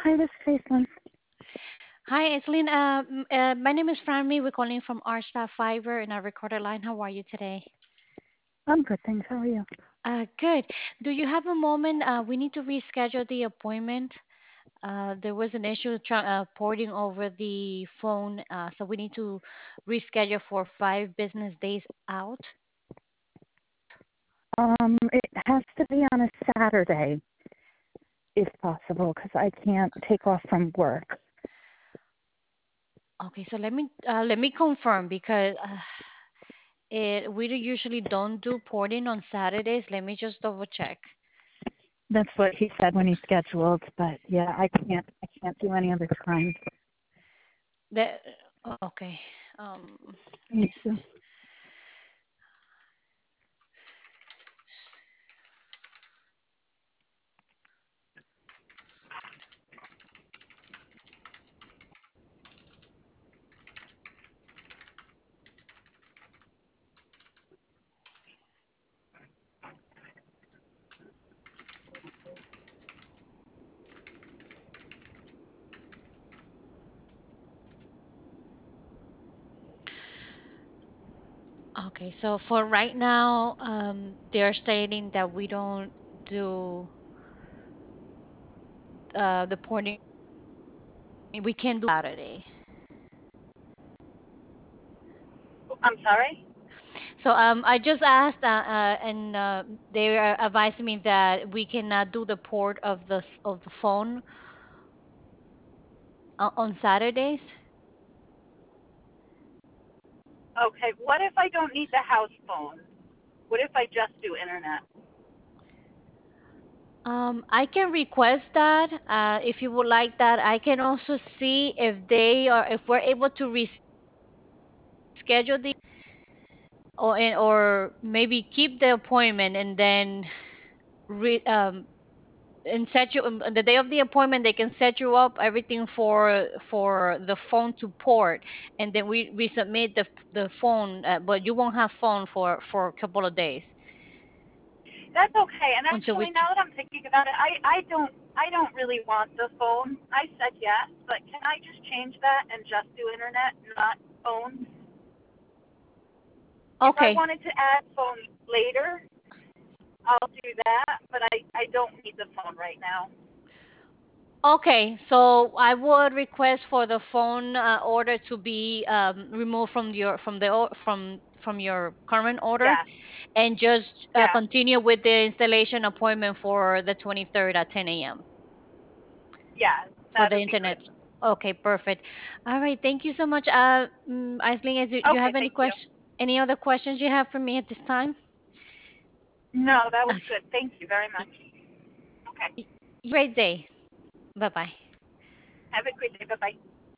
Hi, this is Caitlin. Hi, Aislinn. My name is Franmy. We're calling from Archstaff Fiber in our recorder line. How are you today? I'm good, thanks. How are you? Good. Do you have a moment? We need to reschedule the appointment. There was an issue porting over the phone, so we need to reschedule for 5 business days out. It has to be on a Saturday, if possible, because I can't take off from work. Okay, so let me confirm because we usually don't do porting on Saturdays. Let me just double check. That's what he said when he scheduled, but yeah, I can't do any other time. The, okay. Let me Thank see. you. Okay, so for right now, they're stating that we don't do the porting. We can do Saturday. I'm sorry? So I just asked, and they are advising me that we cannot do the port of the phone on Saturdays. Okay, what if I don't need the house phone? What if I just do internet? I can request that if you would like that. I can also see if we're able to reschedule the or maybe keep the appointment and then re, and set you on the day of the appointment. They can set you up everything for the phone to port, and then we submit the phone, but you won't have phone for a couple of days That's okay. And until we. actually, now that I'm thinking about it, I don't really want the phone. I said yes, but can I just change that and just do internet, not phone? If I Okay. wanted to add phone later, I'll do that, but I don't need the phone right now. Okay, so I would request for the phone order to be removed from your current order, Yes, and just yes. continue with the installation appointment for the 23rd at 10 a.m. Yes, for that the would be good. internet. Okay, perfect. All right, thank you so much. Aisling, you Okay, have any thank you. any other questions you have for me at this time? No, that was Okay. good. Thank you very much. Okay. Great day. Bye bye. Have a great day. Bye bye.